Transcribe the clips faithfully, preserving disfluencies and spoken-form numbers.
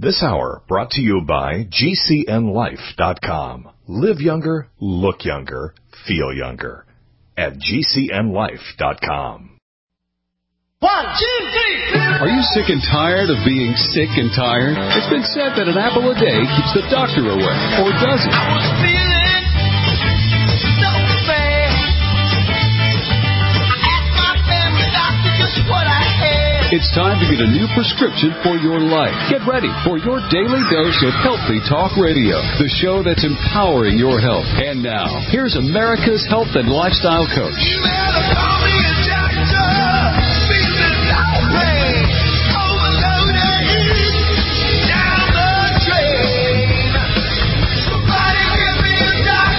This hour brought to you by G C N life dot com. Live younger, look younger, feel younger. At G C N life dot com. One, two, three. Are you sick and tired of being sick and tired? It's been said that an apple a day keeps the doctor away. Or does it? I was feeling so bad. I asked my family doctor just what I had. It's time to get a new prescription for your life. Get ready for your daily dose of Healthy Talk Radio, the show that's empowering your health. And now, here's America's health and lifestyle coach. You better call me a doctor. Feeling outraged, overloaded, down the drain. Somebody give me a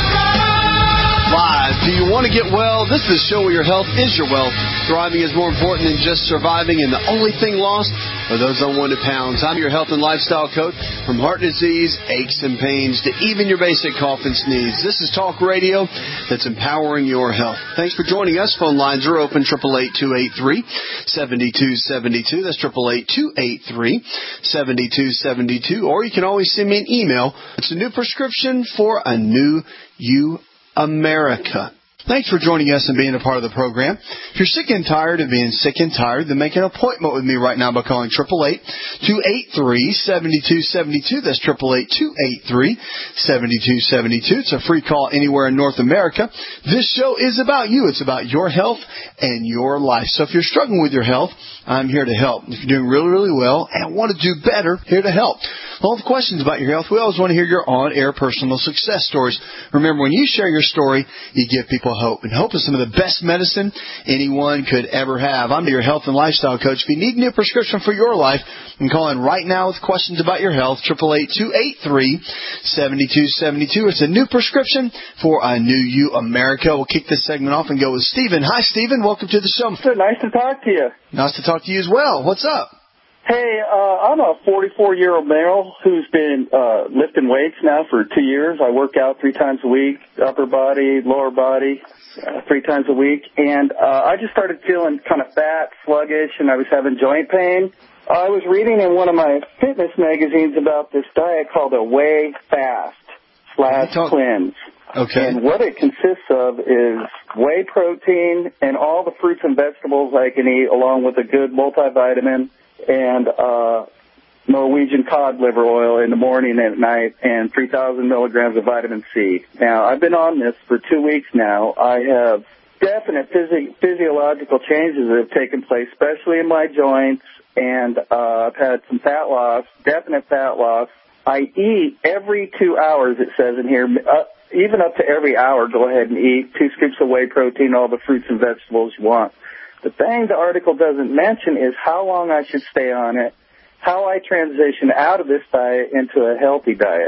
doctor. Live. Do you want to get well? This is a show where your health is your wealth. Thriving is more important than just surviving, and the only thing lost are those unwanted pounds. I'm your health and lifestyle coach. From heart disease, aches and pains, to even your basic cough and sneeze. This is Talk Radio that's empowering your health. Thanks for joining us. Phone lines are open, eight eight eight, two eight three, seven two seven two. That's eight eight eight, two eight three, seven two seven two. Or you can always send me an email. It's a new prescription for a new you, America. Thanks for joining us and being a part of the program. If you're sick and tired of being sick and tired, then make an appointment with me right now by calling eight eight eight, two eight three, seven two seven two. That's eight eight eight, two eight three, seven two seven two. It's a free call anywhere in North America. This show is about you. It's about your health and your life. So if you're struggling with your health, I'm here to help. If you're doing really, really well and want to do better, here to help. All the questions about your health, we always want to hear your on-air personal success stories. Remember, when you share your story, you give people hope. And hope is some of the best medicine anyone could ever have. I'm your health and lifestyle coach. If you need a new prescription for your life, you can call in right now with questions about your health, eight eight eight, two eight three, seven two seven two. It's a new prescription for a new you, America. We'll kick this segment off and go with Stephen. Hi, Stephen. Welcome to the show. Nice to talk to you. Nice to talk to you as well. What's up? Hey, uh, I'm a forty-four-year-old male who's been uh, lifting weights now for two years. I work out three times a week, upper body, lower body, uh, three times a week. And uh, I just started feeling kind of fat, sluggish, and I was having joint pain. I was reading in one of my fitness magazines about this diet called a Whey Fast slash Talk- Cleanse. Okay. And what it consists of is whey protein and all the fruits and vegetables I can eat, along with a good multivitamin and uh, Norwegian cod liver oil in the morning and at night, and three thousand milligrams of vitamin C. Now, I've been on this for two weeks now. I have definite physio- physiological changes that have taken place, especially in my joints, and uh, I've had some fat loss, definite fat loss. I eat every two hours, it says in here, uh, even up to every hour, go ahead and eat two scoops of whey protein, all the fruits and vegetables you want. The thing the article doesn't mention is how long I should stay on it, how I transition out of this diet into a healthy diet.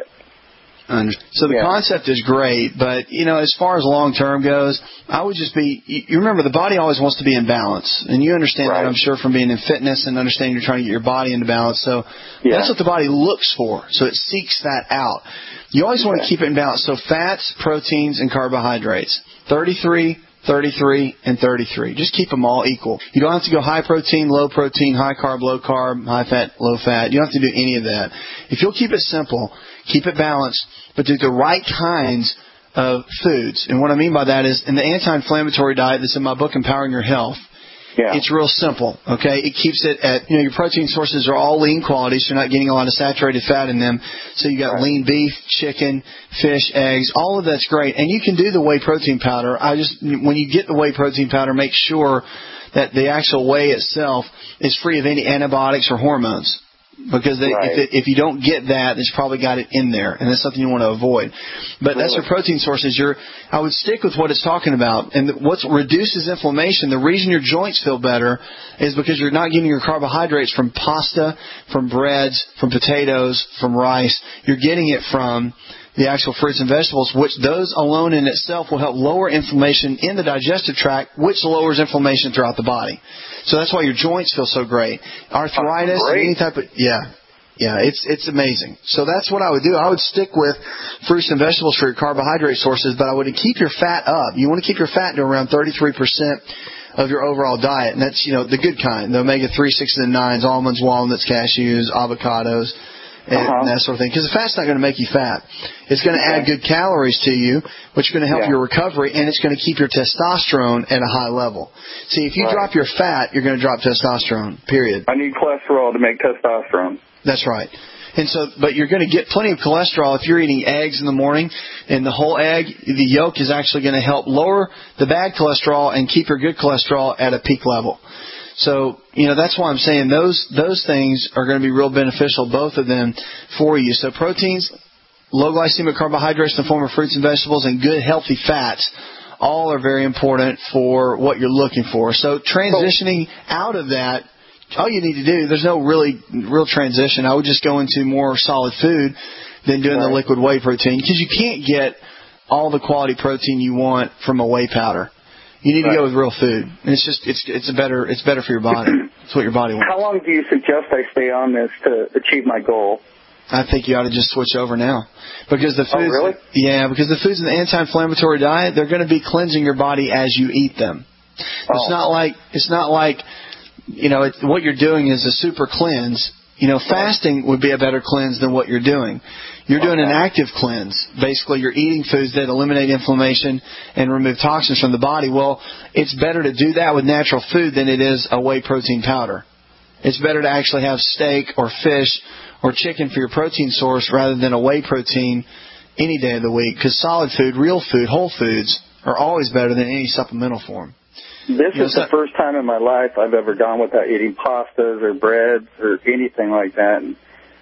So the yeah. concept is great, but, you know, as far as long-term goes, I would just be, you remember, the body always wants to be in balance. And you understand right. that, I'm sure, from being in fitness and understanding you're trying to get your body into balance. So yeah. that's what the body looks for. So it seeks that out. You always want to keep it in balance. So fats, proteins, and carbohydrates. thirty-three, thirty-three, and thirty-three. Just keep them all equal. You don't have to go high protein, low protein, high carb, low carb, high fat, low fat. You don't have to do any of that. If you'll keep it simple, keep it balanced, but do the right kinds of foods. And what I mean by that is, in the anti-inflammatory diet that's in my book, Empowering Your Health, yeah. it's real simple, okay? It keeps it at, you know, your protein sources are all lean quality, so you're not getting a lot of saturated fat in them. So you got right. lean beef, chicken, fish, eggs, all of that's great. And you can do the whey protein powder. I just, when you get the whey protein powder, make sure that the actual whey itself is free of any antibiotics or hormones. Because they, right. if, it, if you don't get that, it's probably got it in there, and that's something you want to avoid. But really? That's your protein sources. Your, I would stick with what it's talking about. And what reduces inflammation, the reason your joints feel better is because you're not getting your carbohydrates from pasta, from breads, from potatoes, from rice. You're getting it from the actual fruits and vegetables, which those alone in itself will help lower inflammation in the digestive tract, which lowers inflammation throughout the body. So that's why your joints feel so great. Arthritis, oh, great. any type of, yeah, yeah, it's it's amazing. So that's what I would do. I would stick with fruits and vegetables for your carbohydrate sources, but I would keep your fat up. You want to keep your fat to around thirty-three percent of your overall diet, and that's, you know, the good kind, the omega three, sixes, and nines, almonds, walnuts, cashews, avocados. and Uh-huh. that sort of thing. Because the fat's not going to make you fat. It's going to Okay. add good calories to you, which is going to help Yeah. your recovery, and it's going to keep your testosterone at a high level. See, if you Right. drop your fat, you're going to drop testosterone, period. I need cholesterol to make testosterone. That's right. And so, but you're going to get plenty of cholesterol if you're eating eggs in the morning, and the whole egg, the yolk is actually going to help lower the bad cholesterol and keep your good cholesterol at a peak level. So, you know, that's why I'm saying those those things are going to be real beneficial, both of them, for you. So proteins, low glycemic carbohydrates in the form of fruits and vegetables, and good healthy fats, all are very important for what you're looking for. So transitioning out of that, all you need to do, there's no really real transition. I would just go into more solid food than doing Right. the liquid whey protein, because you can't get all the quality protein you want from a whey powder. You need Right. to go with real food. And it's just it's it's a better it's better for your body. It's what your body wants. How long do you suggest I stay on this to achieve my goal? I think you ought to just switch over now, because the Oh, foods, really? yeah, because the foods in the anti-inflammatory diet, they're going to be cleansing your body as you eat them. It's Oh. not like it's not like you know it, what you're doing is a super cleanse. You know, fasting would be a better cleanse than what you're doing. You're doing an active cleanse. Basically, you're eating foods that eliminate inflammation and remove toxins from the body. Well, it's better to do that with natural food than it is a whey protein powder. It's better to actually have steak or fish or chicken for your protein source rather than a whey protein any day of the week, because solid food, real food, whole foods are always better than any supplemental form. This You know, is the so- first time in my life I've ever gone without eating pastas or breads or anything like that. And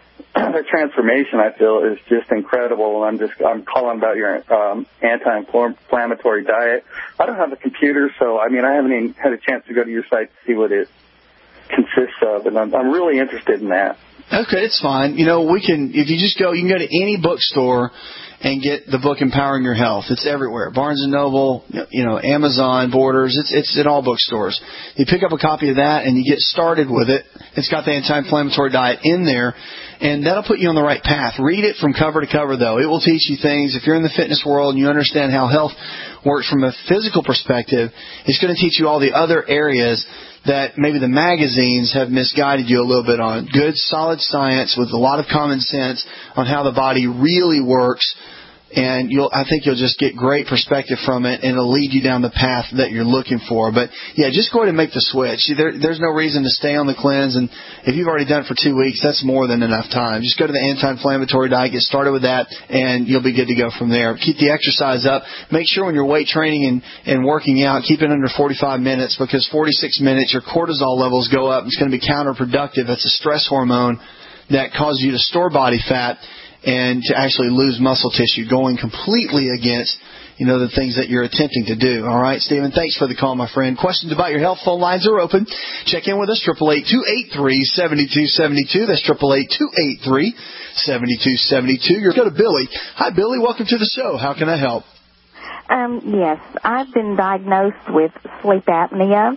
the transformation, I feel, is just incredible. And I'm just I'm calling about your um, anti-inflammatory diet. I don't have a computer, so I mean I haven't even had a chance to go to your site to see what it consists of, and I'm, I'm really interested in that. Okay, it's fine. You know, we can, if you just go, you can go to any bookstore and get the book Empowering Your Health. It's everywhere. Barnes and Noble, you know, Amazon, Borders. It's it's at all bookstores. You pick up a copy of that and you get started with it. It's got the anti-inflammatory diet in there, and that'll put you on the right path. Read it from cover to cover, though. It will teach you things. If you're in the fitness world and you understand how health works from a physical perspective, it's going to teach you all the other areas that maybe the magazines have misguided you a little bit on. Good, solid science with a lot of common sense on how the body really works, and you'll, I think you'll just get great perspective from it, and it'll lead you down the path that you're looking for. But, yeah, just go ahead and make the switch. There, there's no reason to stay on the cleanse, and if you've already done it for two weeks, that's more than enough time. Just go to the anti-inflammatory diet, get started with that, and you'll be good to go from there. Keep the exercise up. Make sure when you're weight training and, and working out, keep it under forty-five minutes, because forty-six minutes, your cortisol levels go up. It's going to be counterproductive. It's a stress hormone that causes you to store body fat and to actually lose muscle tissue, going completely against, you know, the things that you're attempting to do. All right, Stephen, thanks for the call, my friend. Questions about your health, phone lines are open. Check in with us, eight eight eight, two eight three, seven two seven two. That's eight eight eight, two eight three, seven two seven two. You're go to Billy. Hi, Billy. Welcome to the show. How can I help? Um, yes, I've been diagnosed with sleep apnea,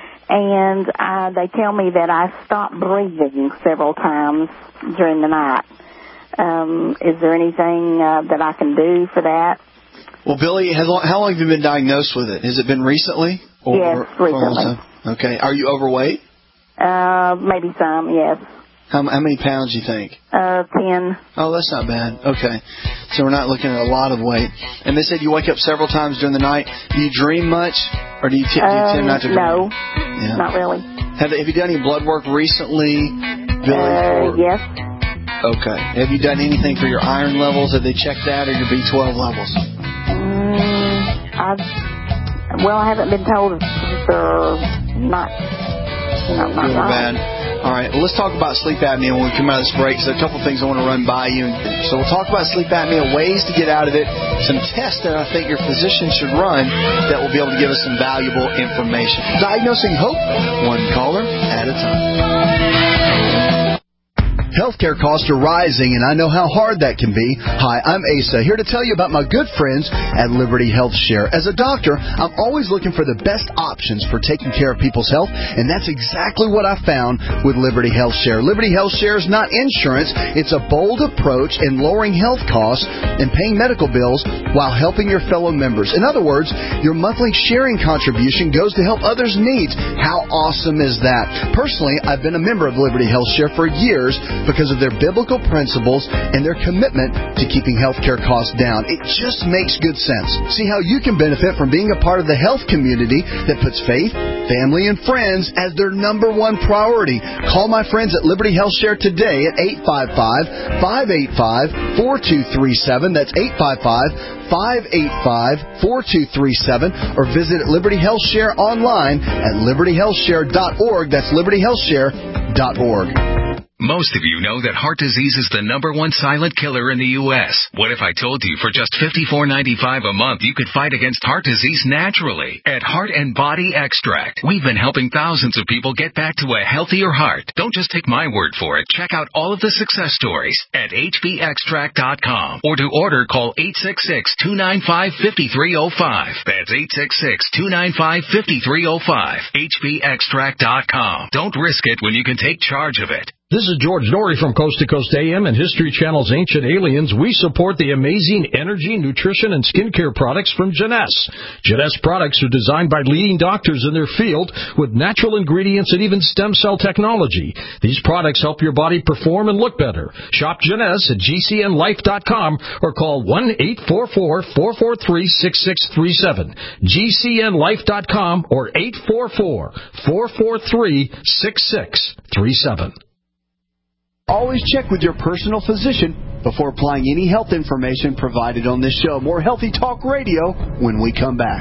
and uh, they tell me that I stop breathing several times during the night. Um, is there anything uh, that I can do for that? Well, Billy, has, how long have you been diagnosed with it? Has it been recently? Or, Yes, recently. Okay. Are you overweight? Uh, maybe some, yes. How, how many pounds do you think? Uh, ten. Oh, that's not bad. Okay. So we're not looking at a lot of weight. And they said you wake up several times during the night. Do you dream much? Or do you, t- do you tend not to dream? No, Yeah. not really. Have, have you done any blood work recently, Billy? Uh, for- yes. Okay. Have you done anything for your iron levels? Have they checked that, or your B twelve levels? Mm, I've, well, I haven't been told if they're not, not, not Good or right. bad? All right. Well, let's talk about sleep apnea when we come out of this break. So a couple things I want to run by you. So we'll talk about sleep apnea, ways to get out of it, some tests that I think your physician should run that will be able to give us some valuable information. Diagnosing Hope, one caller at a time. Healthcare costs are rising, and I know how hard that can be. Hi, I'm Asa, here to tell you about my good friends at Liberty Health Share. As a doctor, I'm always looking for the best options for taking care of people's health, and that's exactly what I found with Liberty Health Share. Liberty Health Share is not insurance. It's a bold approach in lowering health costs and paying medical bills while helping your fellow members. In other words, your monthly sharing contribution goes to help others' needs. How awesome is that? Personally, I've been a member of Liberty Health Share for years because of their biblical principles and their commitment to keeping healthcare costs down. It just makes good sense. See how you can benefit from being a part of the health community that puts faith, family, and friends as their number one priority. Call my friends at Liberty Health Share today at eight five five, five eight five, four two three seven. That's eight five five, five eight five, four two three seven. Or visit Liberty Health Share online at liberty health share dot org. That's liberty health share dot org. Most of you know that heart disease is the number one silent killer in the U S What if I told you for just fifty-four ninety-five a month you could fight against heart disease naturally at Heart and Body Extract? We've been helping thousands of people get back to a healthier heart. Don't just take my word for it. Check out all of the success stories at h b extract dot com, or to order, call eight six six, two nine five, five three zero five. That's eight six six, two nine five, five three zero five. h b extract dot com. Don't risk it when you can take charge of it. This is George Norrie from Coast to Coast A M and History Channel's Ancient Aliens. We support the amazing energy, nutrition, and skincare products from Jeunesse. Jeunesse products are designed by leading doctors in their field with natural ingredients and even stem cell technology. These products help your body perform and look better. Shop Jeunesse at g c n life dot com or call one eight four four, four four three, six six three seven. g c n life dot com or eight four four, four four three, six six three seven. Always check with your personal physician before applying any health information provided on this show. More Healthy Talk Radio when we come back.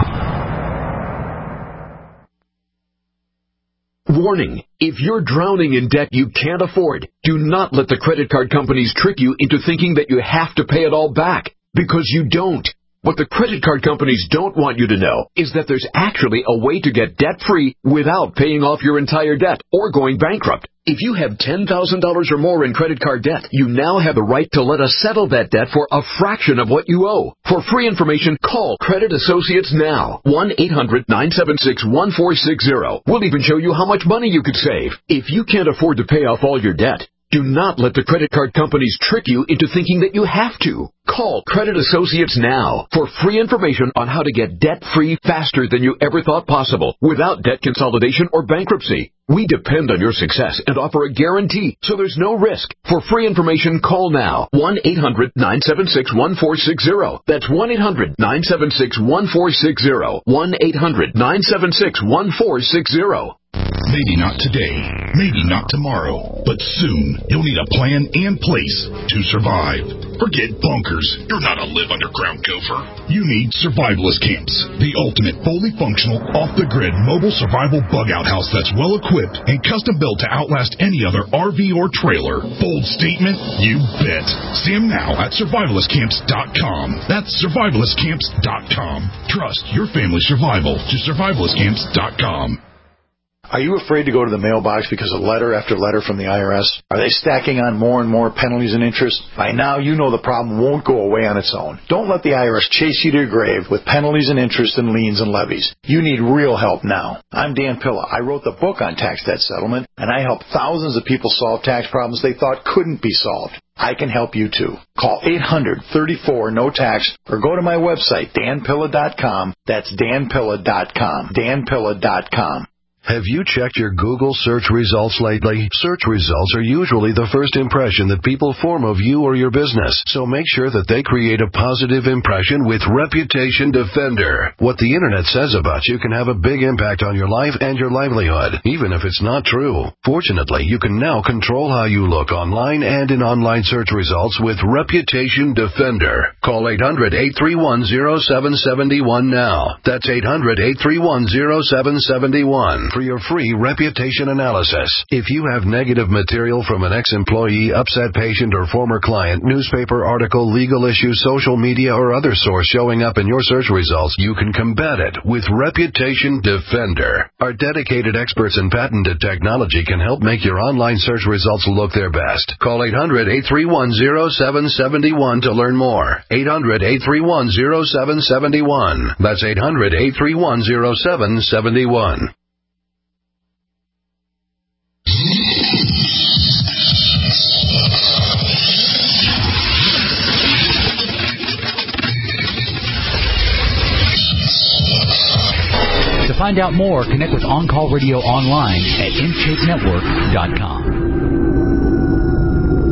Warning. If you're drowning in debt you can't afford, do not let the credit card companies trick you into thinking that you have to pay it all back, because you don't. What the credit card companies don't want you to know is that there's actually a way to get debt-free without paying off your entire debt or going bankrupt. If you have ten thousand dollars or more in credit card debt, you now have the right to let us settle that debt for a fraction of what you owe. For free information, call Credit Associates now. one eight hundred, nine seven six, one four six zero. We'll even show you how much money you could save. If you can't afford to pay off all your debt, do not let the credit card companies trick you into thinking that you have to. Call Credit Associates now for free information on how to get debt-free faster than you ever thought possible without debt consolidation or bankruptcy. We depend on your success and offer a guarantee, so there's no risk. For free information, call now. one eight hundred, nine seven six, one four six zero. That's one eight hundred, nine seven six, one four six zero. one eight hundred, nine seven six, one four six zero. Maybe not today, maybe not tomorrow, but soon you'll need a plan in place to survive. Forget bunkers. You're not a live underground gopher. You need survivalist camps, the ultimate fully functional, off-the-grid mobile survival bug-out house that's well-equipped and custom-built to outlast any other R V or trailer. Bold statement? You bet. See them now at survivalist camps dot com. That's survivalist camps dot com. Trust your family's survival to survivalist camps dot com. Are you afraid to go to the mailbox because of letter after letter from the I R S? Are they stacking on more and more penalties and interest? By now, you know the problem won't go away on its own. Don't let the I R S chase you to your grave with penalties and interest and liens and levies. You need real help now. I'm Dan Pilla. I wrote the book on tax debt settlement, and I help thousands of people solve tax problems they thought couldn't be solved. I can help you too. Call eight hundred, thirty-four, no tax or go to my website, dan pilla dot com. That's dan pilla dot com. dan pilla dot com. Have you checked your Google search results lately? Search results are usually the first impression that people form of you or your business, so make sure that they create a positive impression with Reputation Defender. What the Internet says about you can have a big impact on your life and your livelihood, even if it's not true. Fortunately, you can now control how you look online and in online search results with Reputation Defender. Call eight hundred, eight three one, zero seven seven one now. That's eight hundred, eight three one, zero seven seven one. For your free reputation analysis. If you have negative material from an ex-employee, upset patient, or former client, newspaper article, legal issue, social media, or other source showing up in your search results, you can combat it with Reputation Defender. Our dedicated experts in patented technology can help make your online search results look their best. Call eight hundred, eight three one, zero seven seven one to learn more. eight hundred, eight three one, zero seven seven one. That's eight hundred, eight three one, zero seven seven one. To find out more, connect with On Call Radio online at in shape network dot com.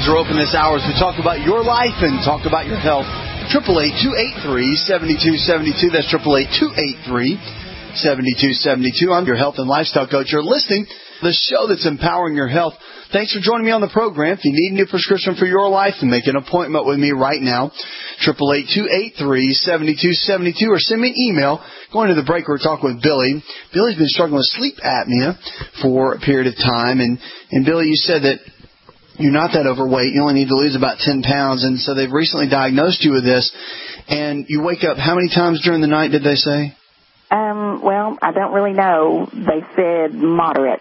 lines are open this hour as we talk about your life and talk about your health. eight eight eight, two eight three, seven two seven two. That's eight eight eight, two eight three, seven two seven two. I'm your health and lifestyle coach. You're listening to the show that's empowering your health. Thanks for joining me on the program. If you need a new prescription for your life, then make an appointment with me right now. eight eight eight, two eight three, seven two seven two, or send me an email. Going to the break, we're talking with Billy. Billy's been struggling with sleep apnea for a period of time. And, and Billy, you said that you're not that overweight. You only need to lose about ten pounds. And so they've recently diagnosed you with this. And you wake up how many times during the night, did they say? Um, well, I don't really know. They said moderate.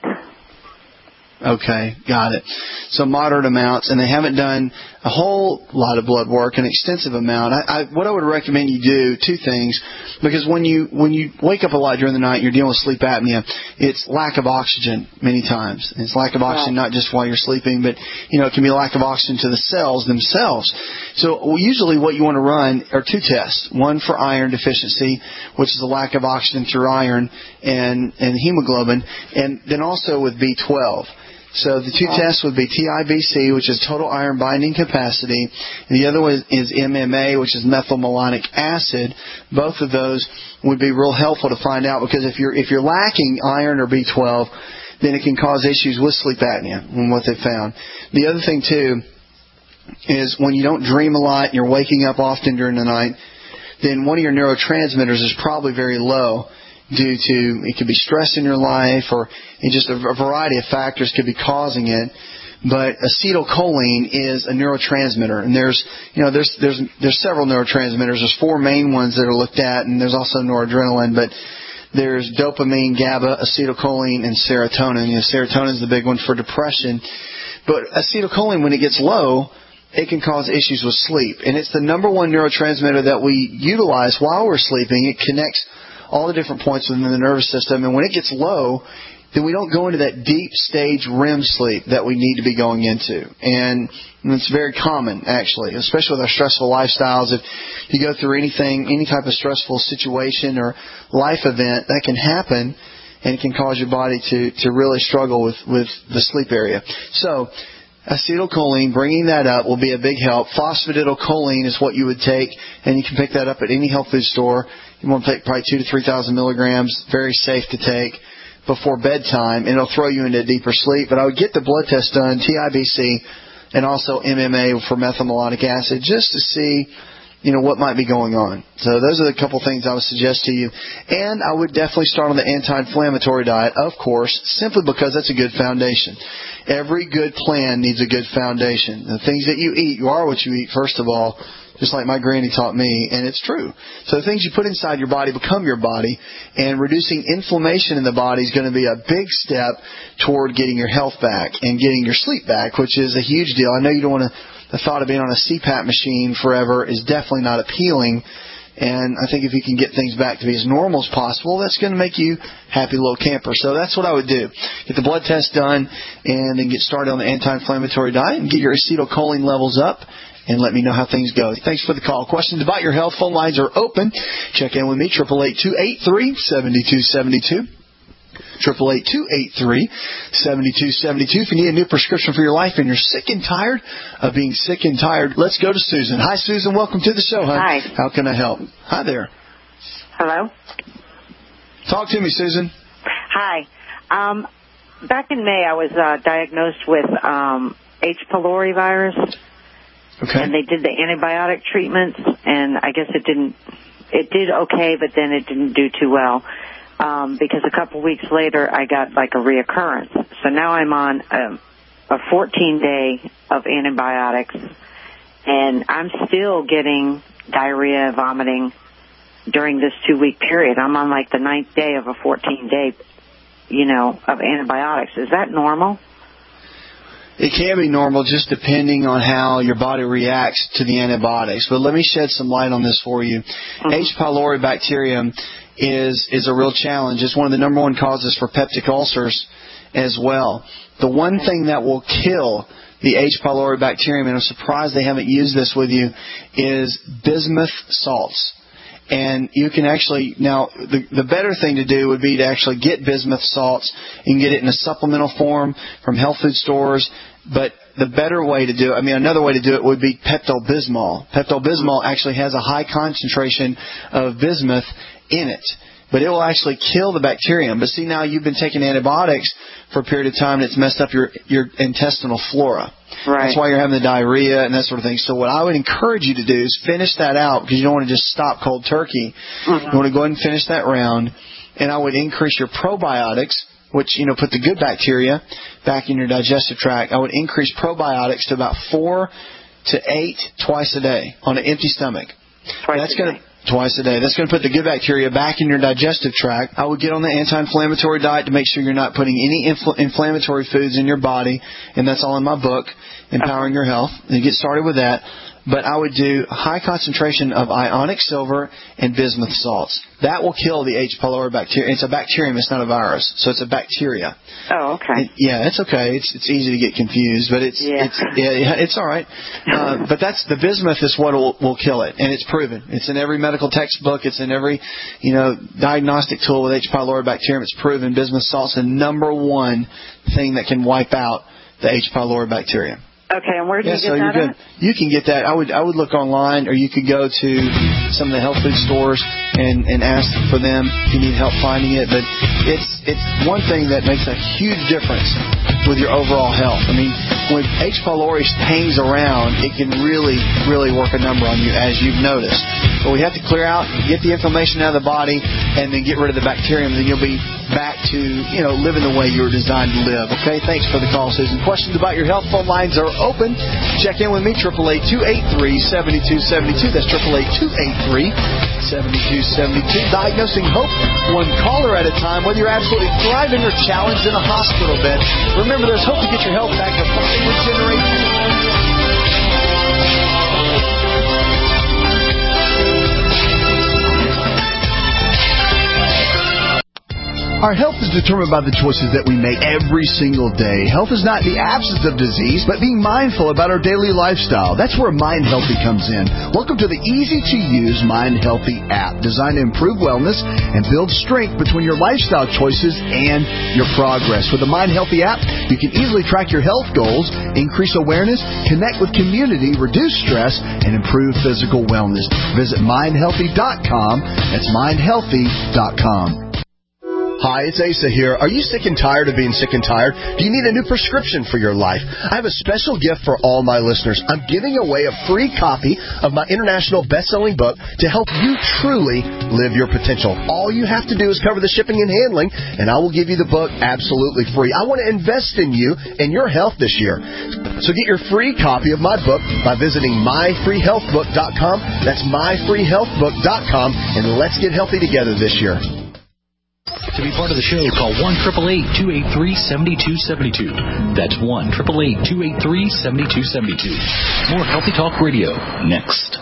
Okay, got it. So moderate amounts, and they haven't done a whole lot of blood work, an extensive amount. I, I, what I would recommend you do, two things, because when you when you wake up a lot during the night, you're dealing with sleep apnea. It's lack of oxygen many times. It's lack of oxygen not just while you're sleeping, but you know it can be lack of oxygen to the cells themselves. So usually, what you want to run are two tests: one for iron deficiency, which is a lack of oxygen through iron and and hemoglobin, and then also with B twelve. So the two tests would be T I B C, which is total iron binding capacity, and the other one is M M A, which is methylmalonic acid. Both of those would be real helpful to find out, because if you're if you're lacking iron or B twelve, then it can cause issues with sleep apnea, and what they found. The other thing too is when you don't dream a lot and you're waking up often during the night, then one of your neurotransmitters is probably very low. Due to, it could be stress in your life, or just a variety of factors could be causing it. But acetylcholine is a neurotransmitter, and there's, you know, there's there's there's several neurotransmitters. There's four main ones that are looked at, and there's also noradrenaline. But there's dopamine, GABA, acetylcholine, and serotonin. You know, serotonin is the big one for depression. But acetylcholine, when it gets low, it can cause issues with sleep, and it's the number one neurotransmitter that we utilize while we're sleeping. It connects all the different points within the nervous system, and when it gets low, then we don't go into that deep stage R E M sleep that we need to be going into. And it's very common, actually, especially with our stressful lifestyles. If you go through anything, any type of stressful situation or life event, that can happen, and it can cause your body to, to really struggle with, with the sleep area. So acetylcholine, bringing that up will be a big help. Phosphatidylcholine is what you would take, and you can pick that up at any health food store. You want to take probably two to three thousand milligrams. Very safe to take before bedtime, and it'll throw you into deeper sleep. But I would get the blood test done, T I B C, and also M M A for methylmalonic acid, just to see, you know, what might be going on. So those are the couple things I would suggest to you. And I would definitely start on the anti-inflammatory diet, of course, simply because that's a good foundation. Every good plan needs a good foundation. The things that you eat, you are what you eat, first of all, just like my granny taught me, and it's true. So the things you put inside your body become your body, and reducing inflammation in the body is going to be a big step toward getting your health back and getting your sleep back, which is a huge deal. I know you don't want to, the thought of being on a C PAP machine forever is definitely not appealing, and I think if you can get things back to be as normal as possible, that's going to make you happy little camper. So that's what I would do. Get the blood test done, and then get started on the anti-inflammatory diet and get your acetylcholine levels up, and let me know how things go. Thanks for the call. Questions about your health, phone lines are open. Check in with me, eight eight eight, two eight three, seven two seven two. eight eight eight, two eight three, seven two seven two. If you need a new prescription for your life and you're sick and tired of being sick and tired, let's go to Susan. Hi, Susan. Welcome to the show, hon. Hi. How can I help? Hi there. Hello? Talk to me, Susan. Hi. Um, back in May, I was uh, diagnosed with um, H. pylori virus. Okay. And they did the antibiotic treatments, and I guess it didn't, it did okay, but then it didn't do too well, um, because a couple weeks later I got like a reoccurrence. So now I'm on a, a fourteen day of antibiotics, and I'm still getting diarrhea, vomiting during this two week period. I'm on like the ninth day of a fourteen day, you know, of antibiotics. Is that normal? It can be normal, just depending on how your body reacts to the antibiotics. But let me shed some light on this for you. Mm-hmm. H. pylori bacterium is is a real challenge. It's one of the number one causes for peptic ulcers as well. The one thing that will kill the H. pylori bacterium, and I'm surprised they haven't used this with you, is bismuth salts. And you can actually, now, the, the better thing to do would be to actually get bismuth salts. You can get it in a supplemental form from health food stores. But the better way to do it, I mean, another way to do it would be Pepto-Bismol. Pepto-Bismol actually has a high concentration of bismuth in it. But it will actually kill the bacterium. But see, now you've been taking antibiotics for a period of time, and it's messed up your, your intestinal flora. Right. That's why you're having the diarrhea and that sort of thing. So what I would encourage you to do is finish that out, because you don't want to just stop cold turkey. Mm-hmm. You want to go ahead and finish that round. And I would increase your probiotics, which, you know, put the good bacteria back in your digestive tract. I would increase probiotics to about four to eight twice a day on an empty stomach. Twice That's a gonna, day. Twice a day. That's going to put the good bacteria back in your digestive tract. I would get on the anti-inflammatory diet to make sure you're not putting any infl- inflammatory foods in your body, and that's all in my book, Empowering Your Health. And get started with that. But I would do high concentration of ionic silver and bismuth salts. That will kill the H. pylori bacteria. It's a bacterium. It's not a virus. So it's a bacteria. Oh, okay. It, yeah, it's okay. It's it's easy to get confused, but it's yeah. it's yeah, it's all right. Uh, but that's the bismuth is what will, will kill it, and it's proven. It's in every medical textbook. It's in every you know diagnostic tool with H. pylori bacterium. It's proven bismuth salt's the number one thing that can wipe out the H. pylori bacterium. Okay, and where do yeah, you get so that you're good. at? You can get that. I would I would look online, or you could go to some of the health food stores and, and ask for them if you need help finding it. But it's it's one thing that makes a huge difference with your overall health. I mean, when H. pylori hangs around, it can really, really work a number on you, as you've noticed. But we have to clear out, get the inflammation out of the body, and then get rid of the bacterium, and then you'll be back to, you know, living the way you were designed to live. Okay, thanks for the call, Susan. Questions about your health, phone lines are open. Check in with me, eight eight eight, two eight three, seven two seven two. That's eight eight eight, two eight three, seven two seven two. Diagnosing hope, one caller at a time. Whether you're absolutely thriving or challenged in a hospital bed, remember there's hope to get your health back for five generations. Our health is determined by the choices that we make every single day. Health is not the absence of disease, but being mindful about our daily lifestyle. That's where Mind Healthy comes in. Welcome to the easy-to-use Mind Healthy app, designed to improve wellness and build strength between your lifestyle choices and your progress. With the Mind Healthy app, you can easily track your health goals, increase awareness, connect with community, reduce stress, and improve physical wellness. Visit mind healthy dot com. That's mind healthy dot com. Hi, it's Asa here. Are you sick and tired of being sick and tired? Do you need a new prescription for your life? I have a special gift for all my listeners. I'm giving away a free copy of my international best-selling book to help you truly live your potential. All you have to do is cover the shipping and handling, and I will give you the book absolutely free. I want to invest in you and your health this year. So get your free copy of my book by visiting my free health book dot com. That's my free health book dot com, and let's get healthy together this year. To be part of the show, call one eight eight eight, two eight three, seven two seven two. That's one eight eight eight, two eight three, seven two seven two. More Healthy Talk Radio next.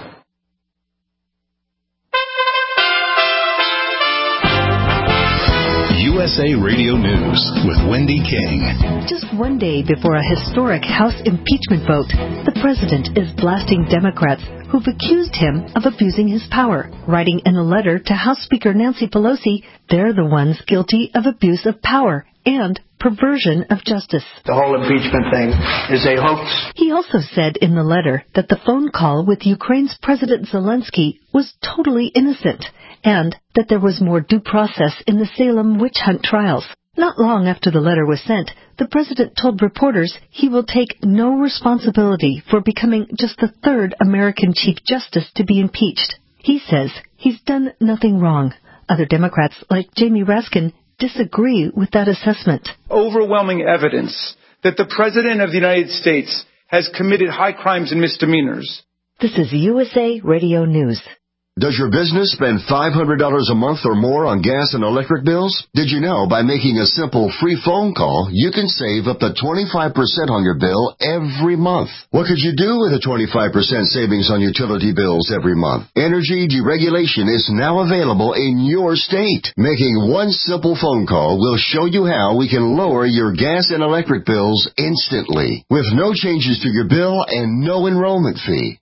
U S A Radio News with Wendy King. Just one day before a historic House impeachment vote, the president is blasting Democrats who've accused him of abusing his power, writing in a letter to House Speaker Nancy Pelosi, they're the ones guilty of abuse of power and perversion of justice. The whole impeachment thing is a hoax. He also said in the letter that the phone call with Ukraine's President Zelensky was totally innocent, and that there was more due process in the Salem witch hunt trials. Not long after the letter was sent, the president told reporters he will take no responsibility for becoming just the third American Chief Justice to be impeached. He says he's done nothing wrong. Other Democrats, like Jamie Raskin, disagree with that assessment. Overwhelming evidence that the President of the United States has committed high crimes and misdemeanors. This is U S A Radio News. Does your business spend five hundred dollars a month or more on gas and electric bills? Did you know by making a simple free phone call, you can save up to twenty-five percent on your bill every month? What could you do with a twenty-five percent savings on utility bills every month? Energy deregulation is now available in your state. Making one simple phone call will show you how we can lower your gas and electric bills instantly with no changes to your bill and no enrollment fee.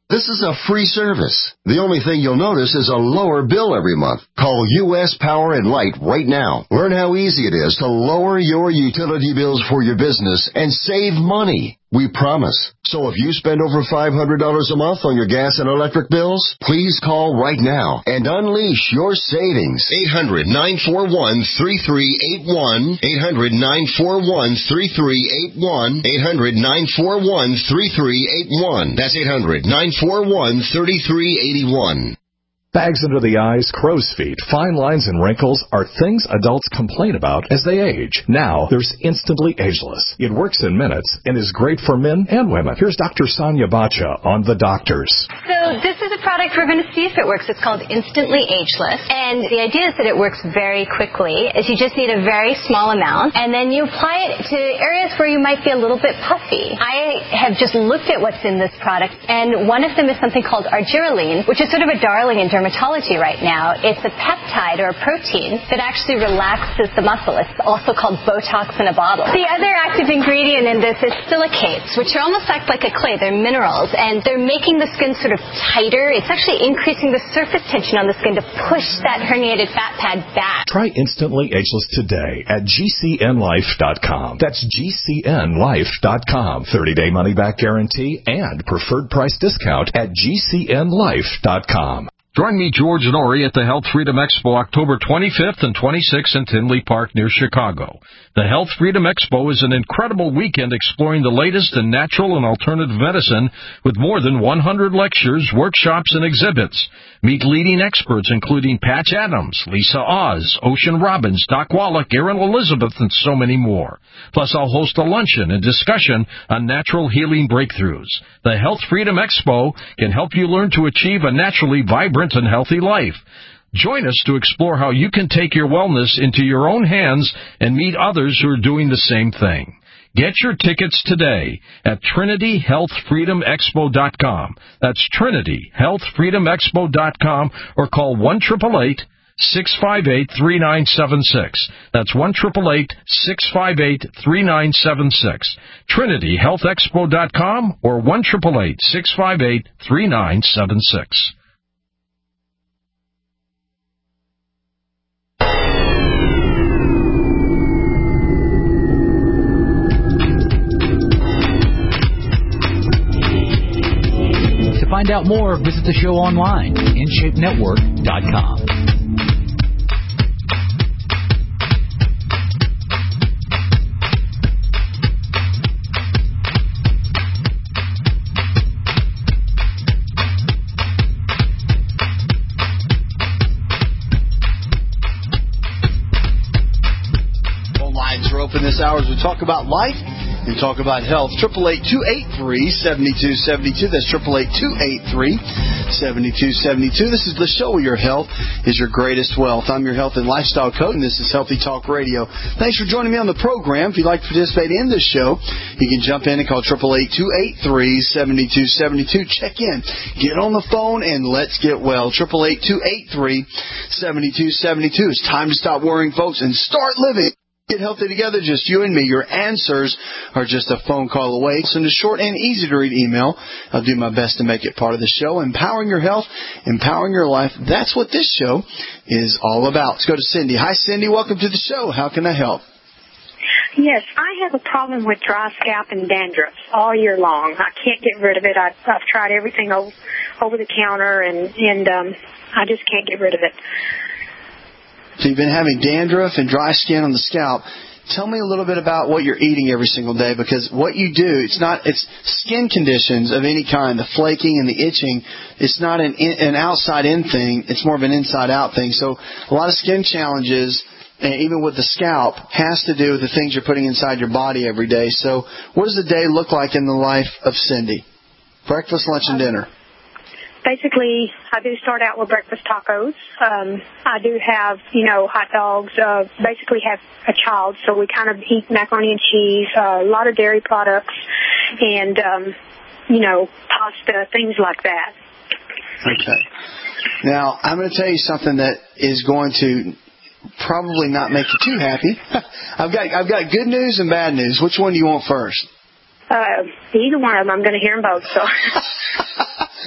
This is a free service. The only thing you'll notice is a lower bill every month. Call U S Power and Light right now. Learn how easy it is to lower your utility bills for your business and save money. We promise. So if you spend over five hundred dollars a month on your gas and electric bills, please call right now and unleash your savings. eight hundred, nine four one, three three eight one. eight hundred, nine four one, three three eight one. eight hundred, nine four one, three three eight one. That's eight hundred, nine four one, three three eight one. Bags under the eyes, crow's feet, fine lines, and wrinkles are things adults complain about as they age. Now, there's Instantly Ageless. It works in minutes and is great for men and women. Here's Doctor Sonia Bacha on The Doctors. So this is a product we're going to see if it works. It's called Instantly Ageless. And the idea is that it works very quickly, is you just need a very small amount, and then you apply it to areas where you might be a little bit puffy. I have just looked at what's in this product, and one of them is something called argireline, which is sort of a darling in dermatology right now. It's a peptide or a protein that actually relaxes the muscle. It's also called Botox in a bottle. The other active ingredient in this is silicates, which are almost act like a clay. They're minerals, and they're making the skin sort of tighter. It's actually increasing the surface tension on the skin to push that herniated fat pad back. Try Instantly Ageless today at G C N life dot com. That's G C N life dot com. thirty-day money-back guarantee and preferred price discount at G C N life dot com. Join me, George Norrie, at the Health Freedom Expo October twenty-fifth and twenty-sixth in Tinley Park near Chicago. The Health Freedom Expo is an incredible weekend exploring the latest in natural and alternative medicine with more than one hundred lectures, workshops, and exhibits. Meet leading experts including Patch Adams, Lisa Oz, Ocean Robbins, Doc Wallach, Erin Elizabeth, and so many more. Plus, I'll host a luncheon and discussion on natural healing breakthroughs. The Health Freedom Expo can help you learn to achieve a naturally vibrant and healthy life. Join us to explore how you can take your wellness into your own hands and meet others who are doing the same thing. Get your tickets today at Trinity Health Freedom Expo dot com. That's Trinity Health Freedom Expo dot com, or call one eight eight eight, six five eight, three nine seven six. That's one eight eight eight, six five eight, three nine seven six. Trinity Health Expo dot com or one eight eight eight, six five eight, three nine seven six. To find out more, visit the show online, in shape network dot com. Phone lines are open this hour as we talk about life and talk about health. eight eight eight, two eight three, seven two seven two. That's eight eight eight, two eight three, seven two seven two. This is the show where your health is your greatest wealth. I'm your health and lifestyle coach, and this is Healthy Talk Radio. Thanks for joining me on the program. If you'd like to participate in this show, you can jump in and call eight eight eight, two eight three, seven two seven two. Check in. Get on the phone, and let's get well. eight eight eight, two eight three, seven two seven two. It's time to stop worrying, folks, and start living. Get healthy together, just you and me. Your answers are just a phone call away. Send a short and easy to read email. I'll do my best to make it part of the show. Empowering your health, empowering your life. That's what this show is all about. Let's go to Cindy. Hi, Cindy. Welcome to the show. How can I help? Yes, I have a problem with dry scalp and dandruff all year long. I can't get rid of it. I've, I've tried everything over, over the counter, and, and um, I just can't get rid of it. So you've been having dandruff and dry skin on the scalp. Tell me a little bit about what you're eating every single day, because what you do, it's not, it's skin conditions of any kind, the flaking and the itching. It's not an, an outside-in thing. It's more of an inside-out thing. So a lot of skin challenges, and even with the scalp, has to do with the things you're putting inside your body every day. So what does the day look like in the life of Cindy? Breakfast, lunch, and dinner. Basically, I do start out with breakfast tacos. Um, I do have, you know, hot dogs. Uh, basically have a child, so we kind of eat macaroni and cheese, uh, a lot of dairy products, and, um, you know, pasta, things like that. Okay. Now, I'm going to tell you something that is going to probably not make you too happy. I've got I've got good news and bad news. Which one do you want first? Uh, either one of them. I'm going to hear them both. So.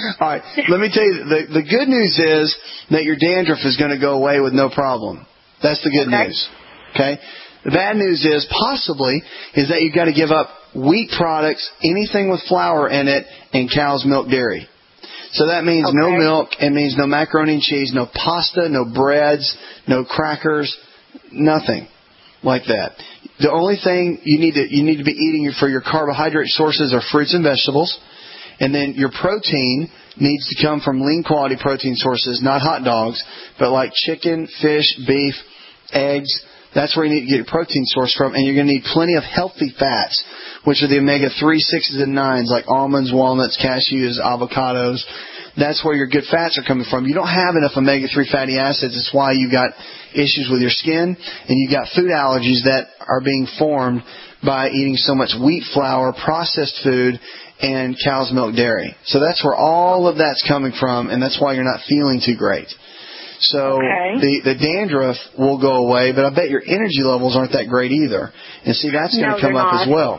All right. Let me tell you, the, the good news is that your dandruff is going to go away with no problem. That's the good Okay. news. Okay? The bad news is possibly is that you've got to give up wheat products, anything with flour in it, and cow's milk dairy. So that means Okay. no milk. It means no macaroni and cheese, no pasta, no breads, no crackers, nothing like that. The only thing you need to you need to be eating for your carbohydrate sources are fruits and vegetables, and then your protein needs to come from lean quality protein sources, not hot dogs, but like chicken, fish, beef, eggs. That's where you need to get your protein source from, and you're going to need plenty of healthy fats, which are the omega three, sixes, and nines, like almonds, walnuts, cashews, avocados. That's where your good fats are coming from. You don't have enough omega three fatty acids. That's why you got issues with your skin, and you got food allergies that are being formed by eating so much wheat flour, processed food, and cow's milk dairy. So that's where all of that's coming from, and that's why you're not feeling too great. So Okay. the, the dandruff will go away, but I bet your energy levels aren't that great either. And see, that's going No, to come they're up not. as well.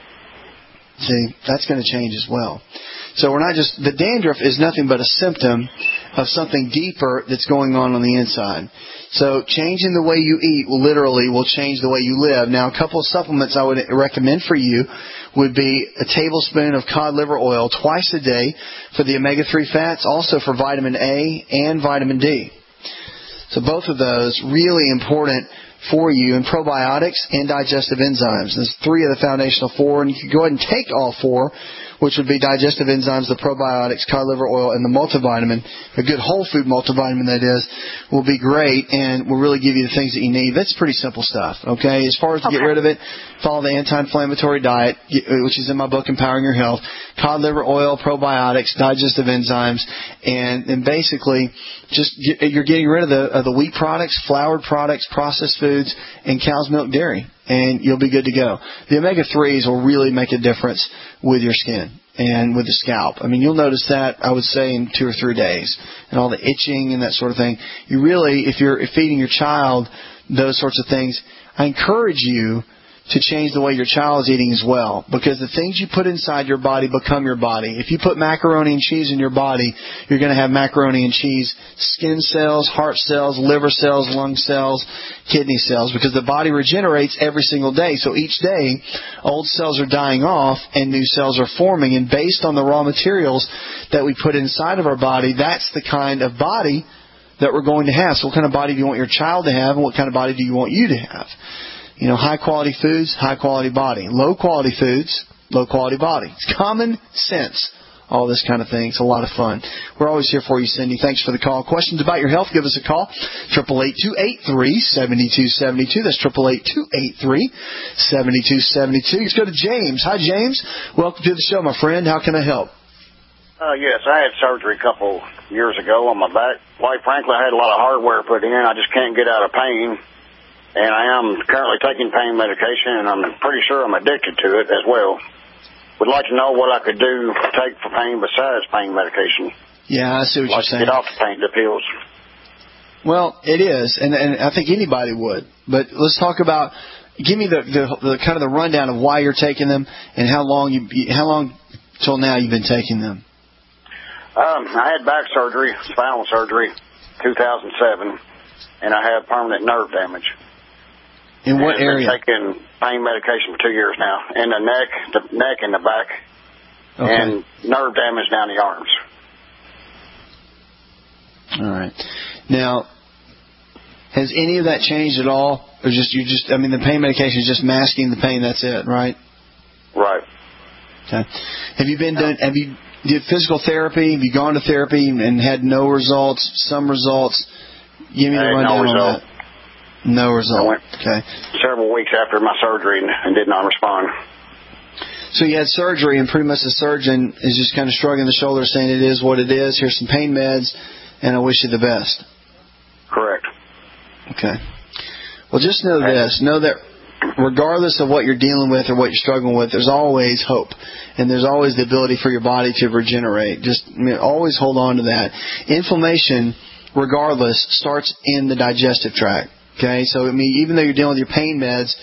See, that's going to change as well. So we're not just, the dandruff is nothing but a symptom of something deeper that's going on on the inside. So changing the way you eat will literally will change the way you live. Now, a couple of supplements I would recommend for you would be a tablespoon of cod liver oil twice a day for the omega three fats, also for vitamin A and vitamin D. So both of those really important for you, and probiotics and digestive enzymes. There's three of the foundational four, and you can go ahead and take all four, which would be digestive enzymes, the probiotics, cod liver oil, and the multivitamin. A good whole food multivitamin, that is, will be great and will really give you the things that you need. That's pretty simple stuff, okay? As far as to Okay. get rid of it, follow the anti-inflammatory diet, which is in my book, Empowering Your Health. Cod liver oil, probiotics, digestive enzymes, and, and basically just get, you're getting rid of the, of the wheat products, floured products, processed foods, and cow's milk dairy, and you'll be good to go. The omega threes will really make a difference with your skin and with the scalp. I mean, you'll notice that, I would say, in two or three days, and all the itching and that sort of thing. You really, if you're feeding your child those sorts of things, I encourage you to change the way your child is eating as well, because the things you put inside your body become your body. If you put macaroni and cheese in your body, you're going to have macaroni and cheese skin cells, heart cells, liver cells, lung cells, kidney cells, because the body regenerates every single day. So each day, old cells are dying off and new cells are forming, and based on the raw materials that we put inside of our body, that's the kind of body that we're going to have. So what kind of body do you want your child to have, and what kind of body do you want you to have? You know, high quality foods, high quality body. Low quality foods, low quality body. It's common sense. All this kind of thing. It's a lot of fun. We're always here for you, Cindy. Thanks for the call. Questions about your health, give us a call. eight eight eight, two eight three, seven two seven two. That's eight eight eight, two eight three, seven two seven two. Let's go to James. Hi, James. Welcome to the show, my friend. How can I help? Uh, yes, I had surgery a couple years ago on my back. Quite frankly, I had a lot of hardware put in. I just can't get out of pain. And I am currently taking pain medication, and I'm pretty sure I'm addicted to it as well. Would like to know what I could do to take for pain besides pain medication. Yeah, I see what like you're saying. Get off the pain, the pills. Well, it is, and, and I think anybody would. But let's talk about. Give me the, the the kind of the rundown of why you're taking them and how long you how long till now you've been taking them. Um, I had back surgery, spinal surgery, two thousand seven, and I have permanent nerve damage. In what and area? I've been taking pain medication for two years now. In the neck, the neck and the back, Okay. and nerve damage down the arms. All right. Now, has any of that changed at all, or just you just? I mean, the pain medication is just masking the pain. That's it, right? Right. Okay. Have you been done? Have you did physical therapy? Have you gone to therapy and had no results? Some results. Give me the I had no rundown on result. that. No result. I went Okay. several weeks after my surgery and, and did not respond. So you had surgery, and pretty much the surgeon is just kind of shrugging the shoulders, saying it is what it is. Here's some pain meds, and I wish you the best. Correct. Okay. Well, just know this. Know that regardless of what you're dealing with or what you're struggling with, there's always hope. And there's always the ability for your body to regenerate. Just I mean, always hold on to that. Inflammation, regardless, starts in the digestive tract. Okay? So, I mean, even though you're dealing with your pain meds,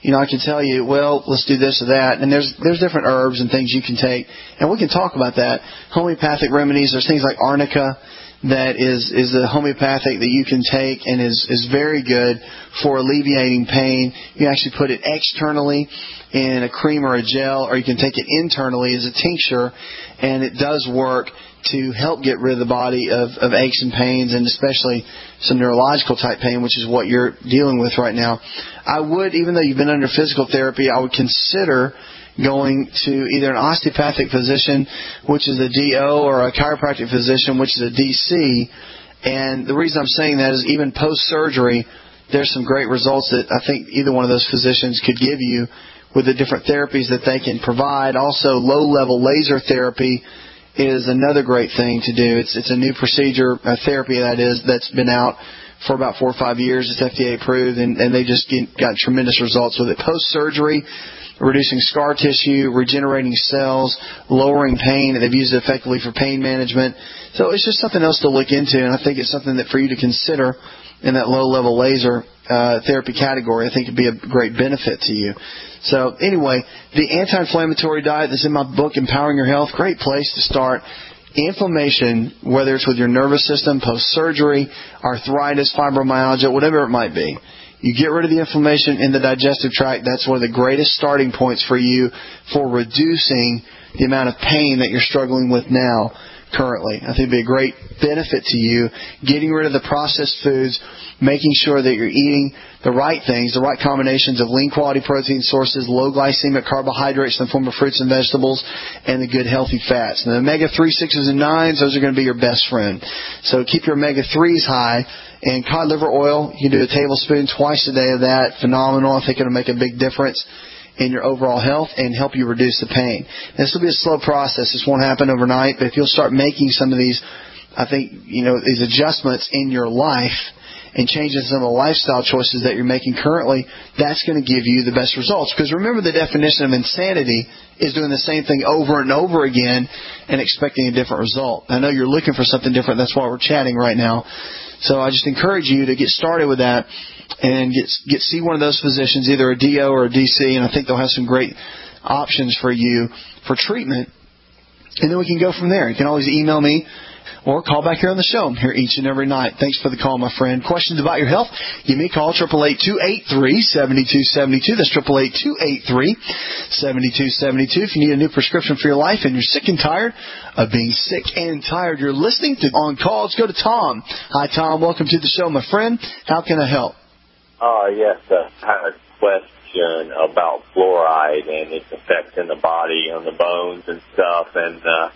you know, I can tell you, well, let's do this or that. And there's there's different herbs and things you can take, and we can talk about that. Homeopathic remedies, there's things like arnica that is is a homeopathic that you can take and is is very good for alleviating pain. You can actually put it externally in a cream or a gel, or you can take it internally as a tincture, and it does work to help get rid of the body of, of aches and pains, and especially some neurological type pain, which is what you're dealing with right now. I would, even though you've been under physical therapy, I would consider going to either an osteopathic physician, which is a D O, or a chiropractic physician, which is a D C. And the reason I'm saying that is even post-surgery, there's some great results that I think either one of those physicians could give you with the different therapies that they can provide. Also, low-level laser therapy is another great thing to do. It's it's a new procedure, a therapy that is, that's been out for about four or five years. It's F D A approved, and, and they just get, got tremendous results with it. Post-surgery, reducing scar tissue, regenerating cells, lowering pain, and they've used it effectively for pain management. So it's just something else to look into, and I think it's something that for you to consider in that low-level laser uh, therapy category. I think it'd be a great benefit to you. So anyway, the anti-inflammatory diet that's in my book, Empowering Your Health, great place to start. Inflammation, whether it's with your nervous system, post-surgery, arthritis, fibromyalgia, whatever it might be. You get rid of the inflammation in the digestive tract. That's one of the greatest starting points for you for reducing the amount of pain that you're struggling with now currently. I think it would be a great benefit to you, getting rid of the processed foods, making sure that you're eating the right things, the right combinations of lean quality protein sources, low glycemic carbohydrates in the form of fruits and vegetables, and the good healthy fats. And the omega three, sixes, and nines, those are going to be your best friend. So keep your omega threes high. And cod liver oil, you can do a tablespoon twice a day of that. Phenomenal. I think it'll make a big difference in your overall health and help you reduce the pain. This will be a slow process. This won't happen overnight, but if you'll start making some of these, I think, you know, these adjustments in your life and changing some of the lifestyle choices that you're making currently, that's going to give you the best results. Because remember, the definition of insanity is doing the same thing over and over again and expecting a different result. I know you're looking for something different. That's why we're chatting right now. So I just encourage you to get started with that and get get see one of those physicians, either a D O or a D C, and I think they'll have some great options for you for treatment. And then we can go from there. You can always email me or call back here on the show. I'm here each and every night. Thanks for the call, my friend. Questions about your health? Give me a call, eight eight eight, two eight three, seven two seven two. That's eight eight eight, two eight three, seven two seven two. If you need a new prescription for your life and you're sick and tired of being sick and tired, you're listening to On Call. Let's go to Tom. Hi, Tom. Welcome to the show, my friend. How can I help? Uh, yes, uh, I had a question about fluoride and its effects in the body, on the bones and stuff, and uh,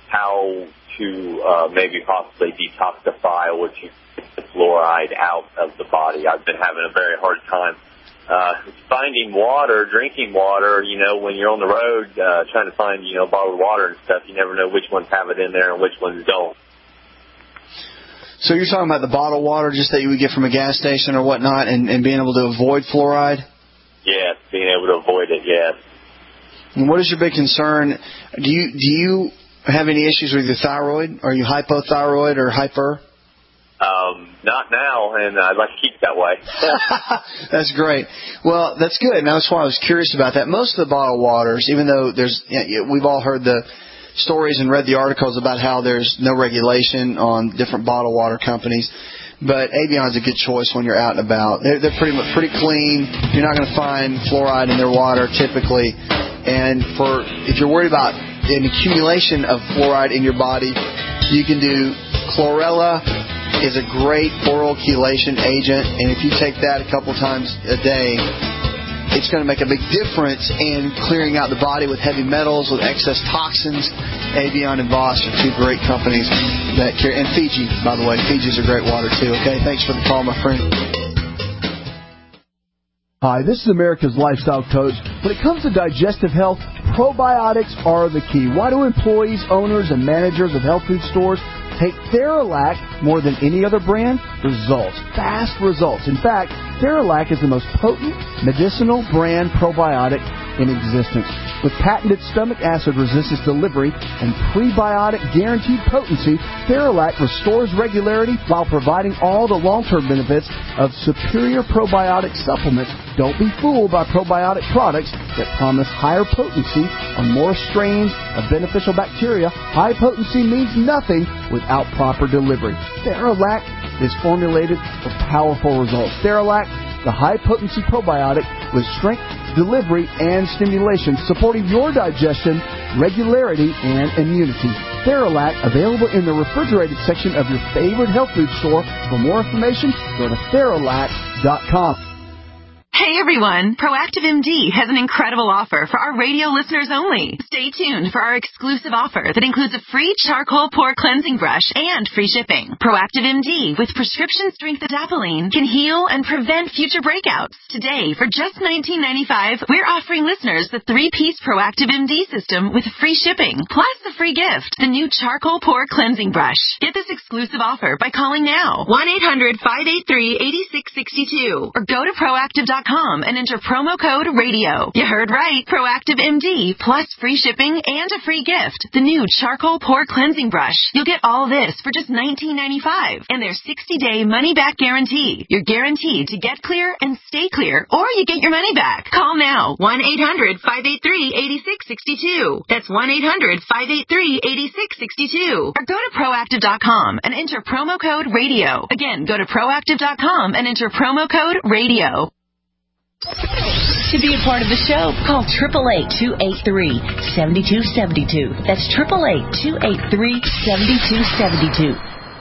how to uh, maybe possibly detoxify or to get the fluoride out of the body. I've been having a very hard time uh, finding water, drinking water. You know, when you're on the road uh, trying to find, you know, bottled water and stuff, you never know which ones have it in there and which ones don't. So you're talking about the bottled water just that you would get from a gas station or whatnot, and, and being able to avoid fluoride? Yes, being able to avoid it, yes. And what is your big concern? Do you do you have any issues with your thyroid? Are you hypothyroid or hyper? Um, not now, and I'd like to keep it that way. That's great. Well, that's good, and that's why I was curious about that. Most of the bottled waters, even though there's, you know, we've all heard the stories and read the articles about how there's no regulation on different bottled water companies, but Avion's a good choice when you're out and about. They're, they're pretty much pretty clean. You're not going to find fluoride in their water typically, and for if you're worried about an accumulation of fluoride in your body, you can do chlorella. Is a great oral chelation agent, and if you take that a couple times a day, it's going to make a big difference in clearing out the body with heavy metals, with excess toxins. Avion and Voss are two great companies that carry, and Fiji, by the way. Fiji's a great water too. Okay, thanks for the call, my friend. Hi, this is America's Lifestyle Coach. When it comes to digestive health, probiotics are the key. Why do employees, owners, and managers of health food stores take Theralac more than any other brand? Results. Fast results. In fact, Theralac is the most potent medicinal brand probiotic in existence. With patented stomach acid resistance delivery and prebiotic guaranteed potency, Theralac restores regularity while providing all the long-term benefits of superior probiotic supplements. Don't be fooled by probiotic products that promise higher potency on more strains of beneficial bacteria. High potency means nothing without proper delivery. Theralac is formulated for powerful results. Theralac, the high-potency probiotic with strength, delivery, and stimulation, supporting your digestion, regularity, and immunity. Theralac, available in the refrigerated section of your favorite health food store. For more information, go to Theralac dot com. Hey everyone, Proactive M D has an incredible offer for our radio listeners only. Stay tuned for our exclusive offer that includes a free charcoal pore cleansing brush and free shipping. Proactive M D with prescription strength adapalene can heal and prevent future breakouts. Today, for just nineteen ninety-five dollars, we're offering listeners the three-piece Proactive M D system with free shipping, plus the free gift, the new charcoal pore cleansing brush. Get this exclusive offer by calling now, one eight hundred, five eight three, eight six six two, or go to proactive dot com and enter promo code radio. You heard right. Proactive M D plus free shipping and a free gift. The new charcoal pore cleansing brush. You'll get all this for just nineteen ninety-five dollars and their sixty-day money-back guarantee. You're guaranteed to get clear and stay clear, or you get your money back. Call now. one eight hundred, five eight three, eight six six two. That's one eight hundred, five eight three, eight six six two. Or go to proactive dot com and enter promo code radio. Again, go to proactive dot com and enter promo code radio. To be a part of the show, call eight eight eight, two eight three, seven two seven two. That's eight eight eight, two eight three, seven two seven two.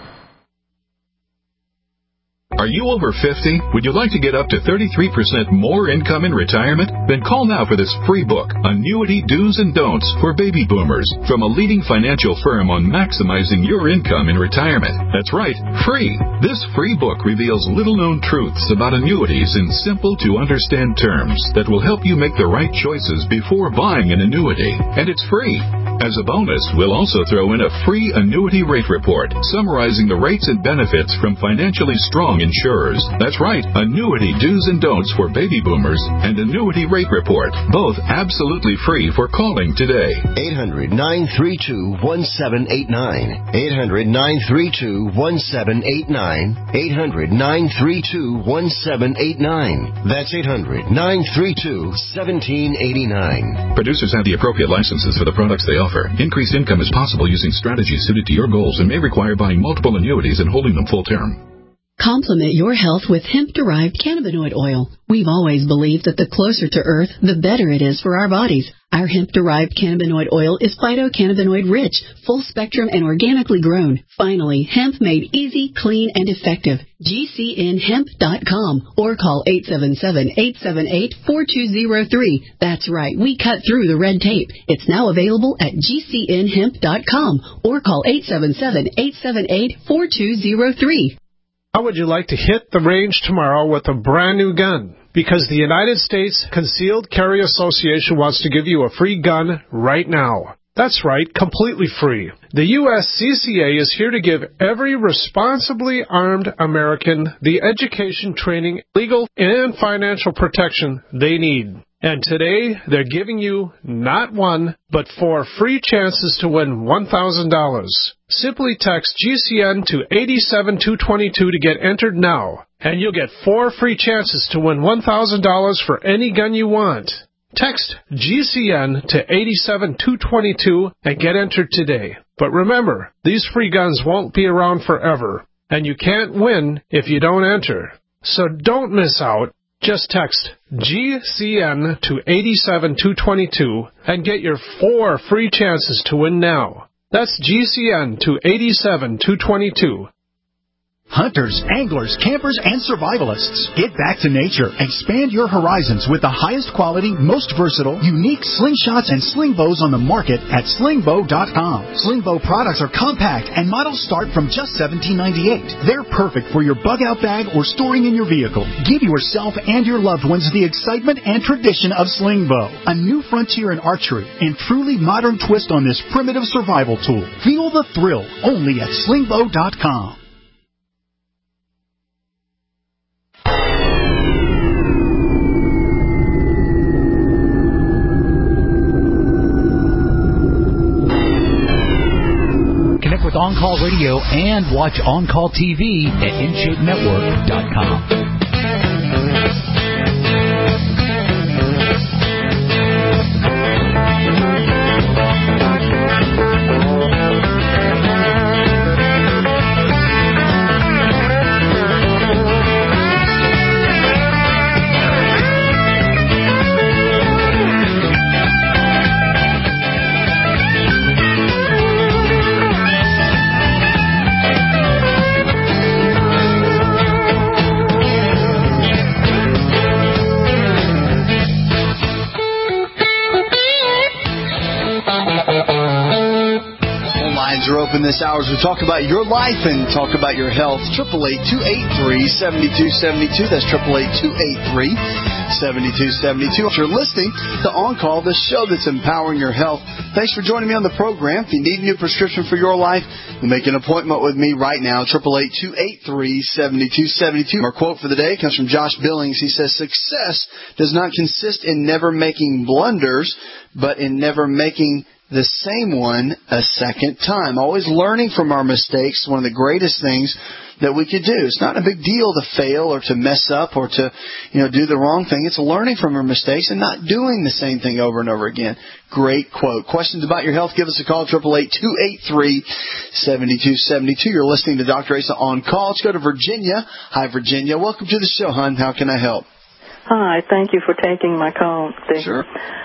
Are you over fifty? Would you like to get up to thirty-three percent more income in retirement? Then call now for this free book, Annuity Do's and Don'ts for Baby Boomers, from a leading financial firm on maximizing your income in retirement. That's right, free. This free book reveals little-known truths about annuities in simple-to-understand terms that will help you make the right choices before buying an annuity. And it's free. As a bonus, we'll also throw in a free annuity rate report summarizing the rates and benefits from financially strong insurers. That's right, Annuity Do's and Don'ts for Baby Boomers and Annuity Rate Report, both absolutely free for calling today. eight hundred, nine three two, one seven eight nine. eight hundred, nine three two, one seven eight nine. eight hundred, nine three two, one seven eight nine. That's eight hundred, nine three two, one seven eight nine. Producers have the appropriate licenses for the products they offer. Increased income is possible using strategies suited to your goals and may require buying multiple annuities and holding them full term. Complement your health with hemp-derived cannabinoid oil. We've always believed that the closer to Earth, the better it is for our bodies. Our hemp-derived cannabinoid oil is phytocannabinoid-rich, full-spectrum, and organically grown. Finally, hemp made easy, clean, and effective. G C N hemp dot com or call eight seven seven, eight seven eight, four two zero three. That's right, we cut through the red tape. It's now available at G C N hemp dot com or call eight seven seven, eight seven eight, four two zero three. How would you like to hit the range tomorrow with a brand new gun? Because the United States Concealed Carry Association wants to give you a free gun right now. That's right, completely free. The U S C C A is here to give every responsibly armed American the education, training, legal, and financial protection they need. And today, they're giving you not one, but four free chances to win one thousand dollars. Simply text G C N to eight seven two two two to get entered now, and you'll get four free chances to win one thousand dollars for any gun you want. Text G C N to eight seven two two two and get entered today. But remember, these free guns won't be around forever, and you can't win if you don't enter. So don't miss out. Just text G C N to eight seven two two two and get your four free chances to win now. That's G C N to eight seven two two two. Hunters, anglers, campers, and survivalists. Get back to nature. Expand your horizons with the highest quality, most versatile, unique slingshots and sling bows on the market at sling bow dot com. Sling bow products are compact and models start from just seventeen ninety-eight. They're perfect for your bug out bag or storing in your vehicle. Give yourself and your loved ones the excitement and tradition of sling bow, a new frontier in archery and truly modern twist on this primitive survival tool. Feel the thrill only at sling bow dot com. On-Call Radio and watch On-Call T V at in shape network dot com. Open this hour as we talk about your life and talk about your health. eight eight eight, two eight three, seven two seven two. That's eight eight eight, two eight three, seven two seven two. If you're listening to On Call, the show that's empowering your health, thanks for joining me on the program. If you need a new prescription for your life, make an appointment with me right now. eight eight eight, two eight three, seven two seven two. Our quote for the day comes from Josh Billings. He says, "Success does not consist in never making blunders, but in never making the same one a second time." Always learning from our mistakes is one of the greatest things that we could do. It's not a big deal to fail or to mess up or to, you know, do the wrong thing. It's learning from our mistakes and not doing the same thing over and over again. Great quote. Questions about your health, give us a call, eight eight eight, two eight three, seven two seven two. You're listening to Doctor Asa On Call. Let's go to Virginia. Hi, Virginia. Welcome to the show, hon. How can I help? Hi. Thank you for taking my call. Sure.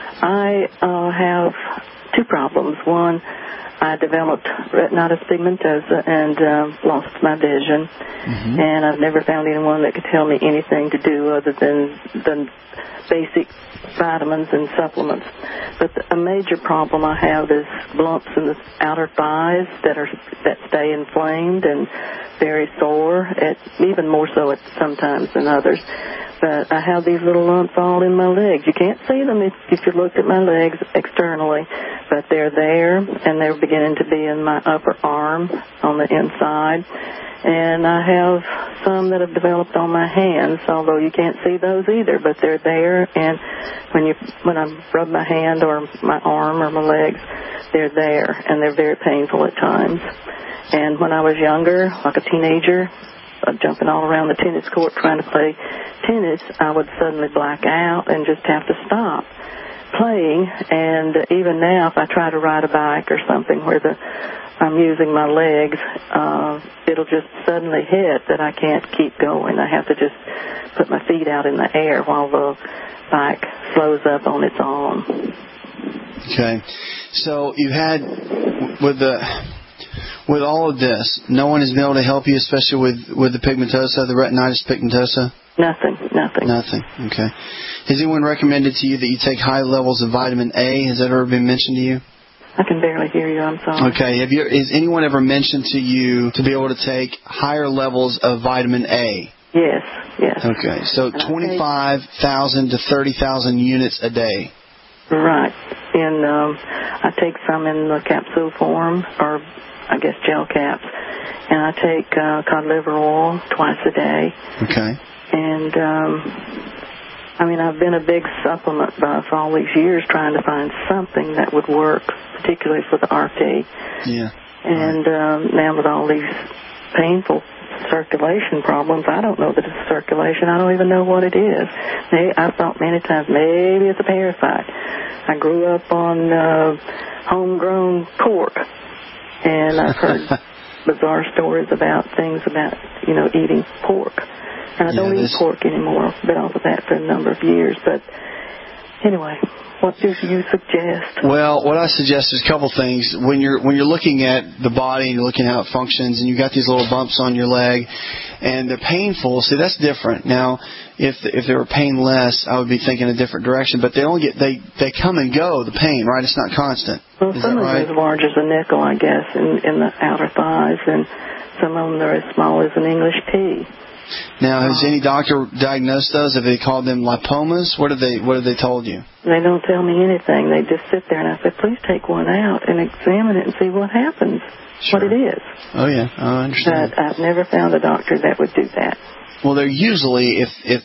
I uh, have two problems. One, I developed retinitis pigmentosa and uh, lost my vision, mm-hmm. and I've never found anyone that could tell me anything to do other than the basic vitamins and supplements. But a major problem I have is lumps in the outer thighs that are that stay inflamed and very sore, at, even more so at sometimes than others. But I have these little lumps all in my legs. You can't see them if, if you looked at my legs externally, but they're there, and they're beginning to be in my upper arm on the inside. And I have some that have developed on my hands, although you can't see those either, but they're there. And when you when I rub my hand or my arm or my legs, they're there, and they're very painful at times. And when I was younger, like a teenager, jumping all around the tennis court trying to play tennis, I would suddenly black out and just have to stop playing. And even now, if I try to ride a bike or something where the I'm using my legs, uh, it'll just suddenly hit that I can't keep going. I have to just put my feet out in the air while the bike slows up on its own. Okay. So you had, with the... With all of this, no one has been able to help you, especially with, with the pigmentosa, the retinitis pigmentosa? Nothing, nothing. Nothing, okay. Has anyone recommended to you that you take high levels of vitamin A? Has that ever been mentioned to you? I can barely hear you, I'm sorry. Okay, have you, has anyone ever mentioned to you to be able to take higher levels of vitamin A? Yes, yes. Okay, so twenty-five thousand to thirty thousand units a day. Right, and um, I take some in the capsule form, or I guess gel caps, and I take uh, cod liver oil twice a day. Okay. And, um, I mean, I've been a big supplement buff all these years trying to find something that would work, particularly for the R T. Yeah. And um, now with all these painful circulation problems, I don't know that it's circulation. I don't even know what it is. I've thought many times maybe it's a parasite. I grew up on uh, homegrown pork. And I've heard bizarre stories about things about, you know, eating pork. And I yeah, don't this... eat pork anymore. I've been off of that for a number of years. But anyway, what do you suggest? Well, what I suggest is a couple things. When you're when you're looking at the body and you're looking at how it functions, and you've got these little bumps on your leg, and they're painful, see, that's different. Now, if if they were painless, I would be thinking a different direction. But they only get they they come and go, the pain, right? It's not constant. Well, Is some that of right? them are as large as a nickel, I guess, in in the outer thighs, and some of them are as small as an English pea. Now, has any doctor diagnosed those? Have they called them lipomas? What have they What have they told you? They don't tell me anything. They just sit there, and I said, please take one out and examine it and see what happens, sure. what it is. Oh, yeah. Oh, I understand. But I've never found a doctor that would do that. Well, they're usually, if if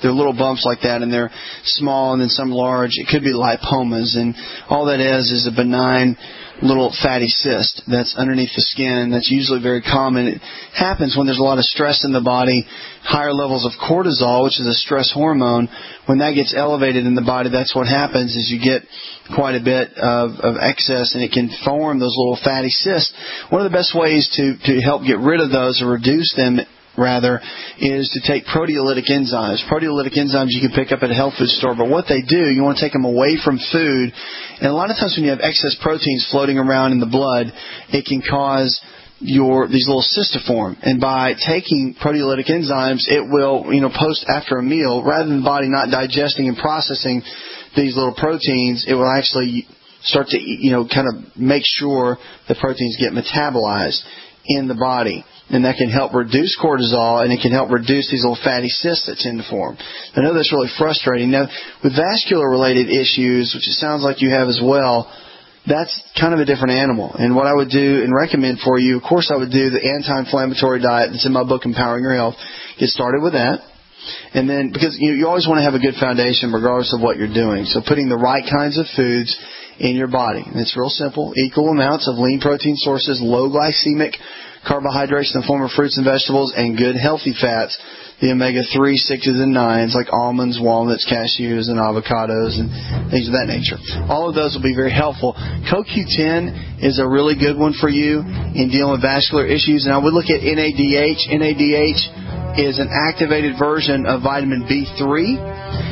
they're little bumps like that, and they're small and then some large. It could be lipomas, and all that is is a benign little fatty cyst that's underneath the skin. That's usually very common. It happens when there's a lot of stress in the body, higher levels of cortisol, which is a stress hormone. When that gets elevated in the body, that's what happens is you get quite a bit of, of excess, and it can form those little fatty cysts. One of the best ways to, to help get rid of those or reduce them rather, is to take proteolytic enzymes. Proteolytic enzymes you can pick up at a health food store, but what they do, you want to take them away from food. And a lot of times when you have excess proteins floating around in the blood, it can cause your these little cysts to form. And by taking proteolytic enzymes, it will, you know, post after a meal, rather than the body not digesting and processing these little proteins, it will actually start to, you know, kind of make sure the proteins get metabolized in the body. And that can help reduce cortisol, and it can help reduce these little fatty cysts that tend to form. I know that's really frustrating. Now, with vascular-related issues, which it sounds like you have as well, that's kind of a different animal. And what I would do and recommend for you, of course, I would do the anti-inflammatory diet that's in my book, Empowering Your Health. Get started with that. And then, because you, you always want to have a good foundation regardless of what you're doing. So putting the right kinds of foods in your body. And it's real simple. Equal amounts of lean protein sources, low glycemic carbohydrates in the form of fruits and vegetables, and good healthy fats, the omega three, sixes, and nines, like almonds, walnuts, cashews, and avocados, and things of that nature. All of those will be very helpful. C O Q ten is a really good one for you in dealing with vascular issues, and I would look at N A D H. N A D H is an activated version of vitamin B three.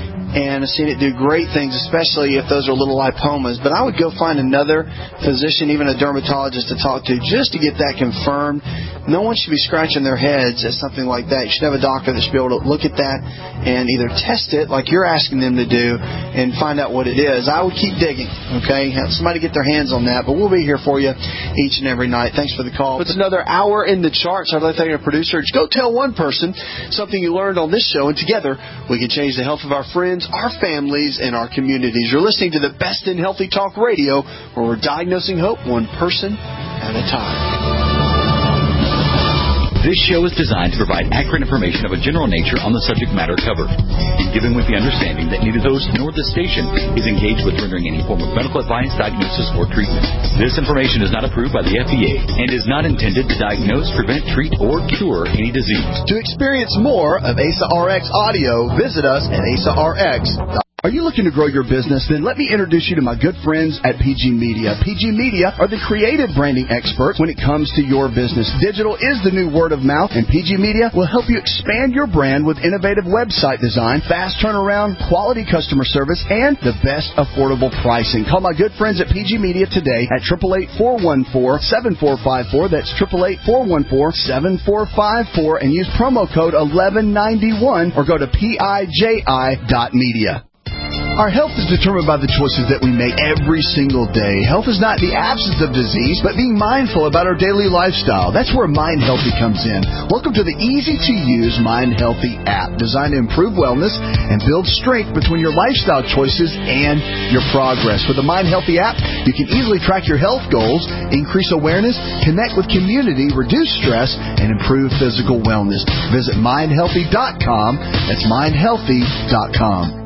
And I've seen it do great things, especially if those are little lipomas. But I would go find another physician, even a dermatologist, to talk to just to get that confirmed. No one should be scratching their heads at something like that. You should have a doctor that should be able to look at that and either test it, like you're asking them to do, and find out what it is. I would keep digging, okay? Have somebody get their hands on that. But we'll be here for you each and every night. Thanks for the call. It's another hour in the charts. I'd like to thank our producer. Just go tell one person something you learned on this show, and together we can change the health of our friends, our families, and our communities. You're listening to the best in healthy talk radio, where we're diagnosing hope one person at a time. This show is designed to provide accurate information of a general nature on the subject matter covered, and given with the understanding that neither host nor the station is engaged with rendering any form of medical advice, diagnosis, or treatment. This information is not approved by the F D A and is not intended to diagnose, prevent, treat, or cure any disease. To experience more of A S A R X audio, visit us at A S A R X dot com. Are you looking to grow your business? Then let me introduce you to my good friends at P G Media. P G Media are the creative branding experts when it comes to your business. Digital is the new word of mouth, and P G Media will help you expand your brand with innovative website design, fast turnaround, quality customer service, and the best affordable pricing. Call my good friends at P G Media today at eight eight eight, four one four, seven four five four. That's eight eight eight, four one four, seven four five four, and use promo code eleven ninety-one or go to P I J I dot media. Our health is determined by the choices that we make every single day. Health is not the absence of disease, but being mindful about our daily lifestyle. That's where Mind Healthy comes in. Welcome to the easy-to-use Mind Healthy app, designed to improve wellness and build strength between your lifestyle choices and your progress. With the Mind Healthy app, you can easily track your health goals, increase awareness, connect with community, reduce stress, and improve physical wellness. Visit mind healthy dot com. That's mind healthy dot com.